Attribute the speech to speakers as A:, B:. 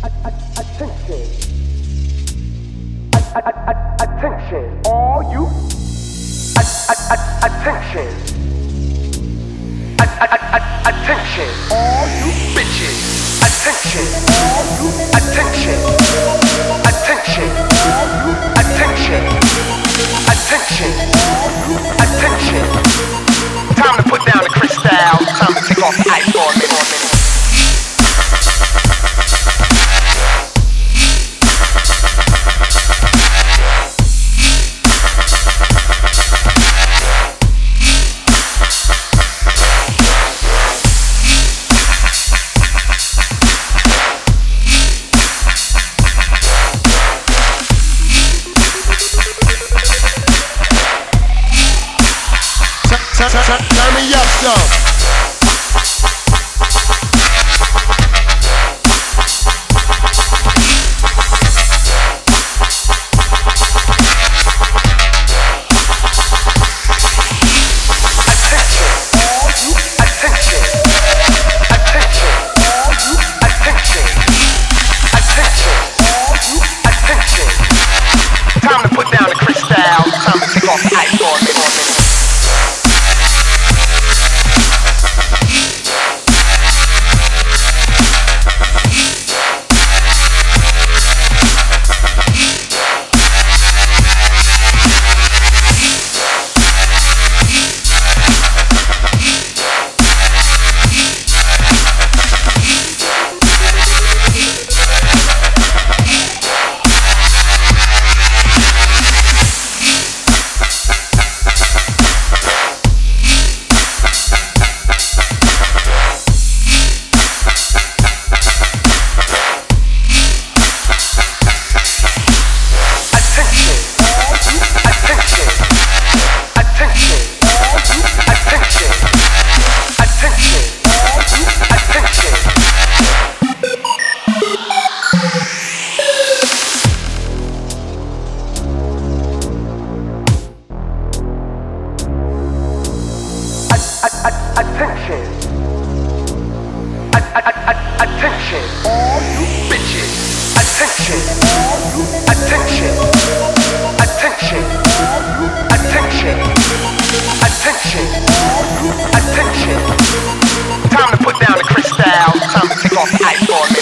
A: Attention. Attention. All you. Attention. Attention. All you bitches. Attention. All you. Attention. Attention. All you. Attention. Attention. All you. Attention. Time to put down the crystal. Time to take off the ice for a minute.
B: Turn me up some.
A: Time to put down the crystal. Time to take off the ice for a minute. Attention. Attention. All you bitches. Attention. All you. Attention. Attention. All you. Attention. Attention. All you. Attention. Time to put down the crystal. Time to take off the ice for